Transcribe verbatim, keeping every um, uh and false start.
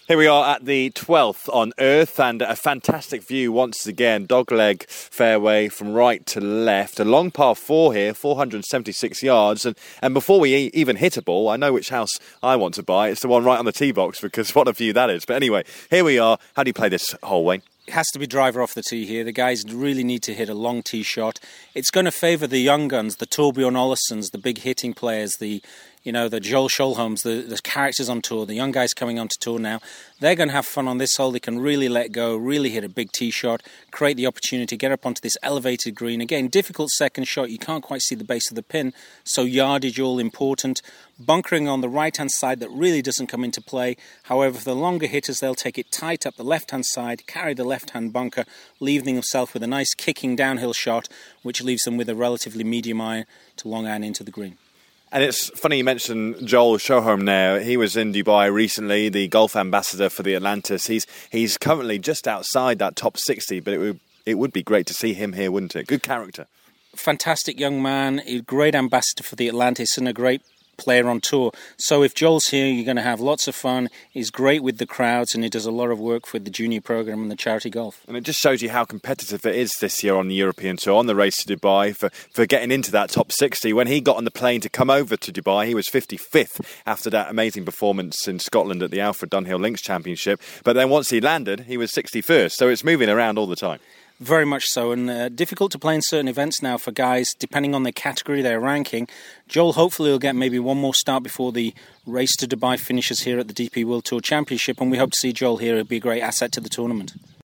Here we are at the twelfth on Earth, and a fantastic view once again. Dogleg fairway from right to left. A long par four here, four hundred seventy-six yards. And, and before we e- even hit a ball, I know which house I want to buy. It's the one right on the tee box, because what a view that is. But anyway, here we are. How do you play this hole, Wayne? It has to be driver off the tee here. The guys really need to hit a long tee shot. It's going to favour the young guns, the Torbjorn Olesons, the big hitting players, the you know the Joel Scholholms, the, the characters on tour, the young guys coming onto tour now. They're going to have fun on this hole. They can really let go, really hit a big tee shot, create the opportunity to get up onto this elevated green. Again, difficult second shot. You can't quite see the base of the pin, so yardage all important. Bunkering on the right-hand side that really doesn't come into play. However, for the longer hitters, they'll take it tight up the left-hand side, carry the left-hand bunker, leaving themselves with a nice kicking downhill shot, which leaves them with a relatively medium iron to long iron into the green. And it's funny you mentioned Joel Scholholm now. He was in Dubai recently, the golf ambassador for the Atlantis. He's he's currently just outside that top sixty, but it would it would be great to see him here, wouldn't it? Good character. Fantastic young man, a great ambassador for the Atlantis and a great player on tour. So if Joel's here, you're going to have lots of fun. He's great with the crowds, and he does a lot of work for the junior program and the charity golf. And it just shows you how competitive it is this year on the European Tour, on the race to Dubai, for, for getting into that top sixty. When he got on the plane to come over to Dubai, he was fifty-fifth after that amazing performance in Scotland at the Alfred Dunhill Links Championship. But then once he landed, he was sixty-first. So it's moving around all the time. Very much so, and uh, difficult to play in certain events now for guys, depending on their category, their ranking. Joel hopefully will get maybe one more start before the race to Dubai finishes here at the D P World Tour Championship, and we hope to see Joel here. It'll be a great asset to the tournament.